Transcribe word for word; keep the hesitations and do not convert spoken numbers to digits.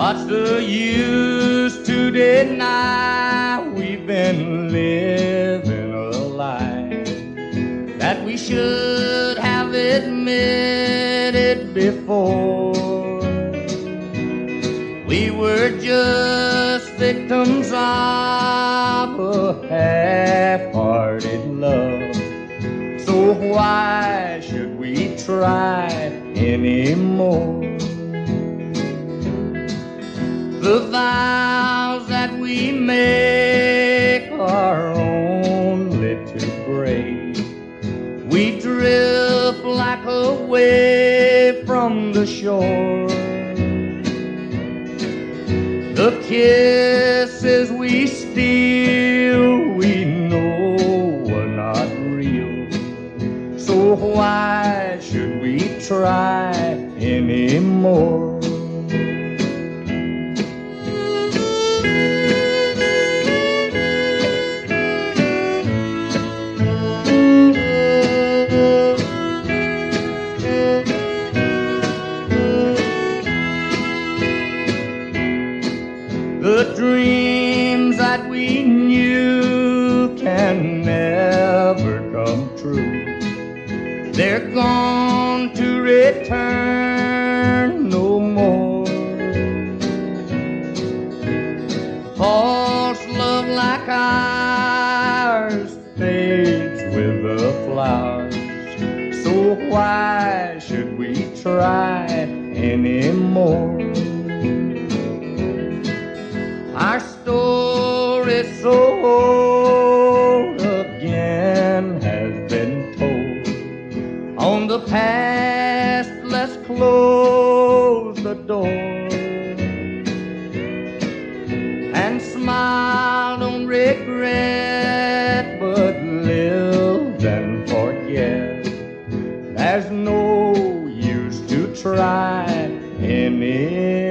What's the use to deny we've been living a lie that we should have admitted before? We were just victims of a half-hearted love. So why should we try anymore? The vows that we make are only to break. We drift like a wave from the shore. The kisses we steal, we know are not real. So why should we try anymore? The dreams that we knew can never come true. They're gone to return no more. False love like ours fades with the flowers. So why should we try anymore? Our story so old again has been told. On the past, let's close the door and smile, don't regret, but live and forget. There's no use to try anymore.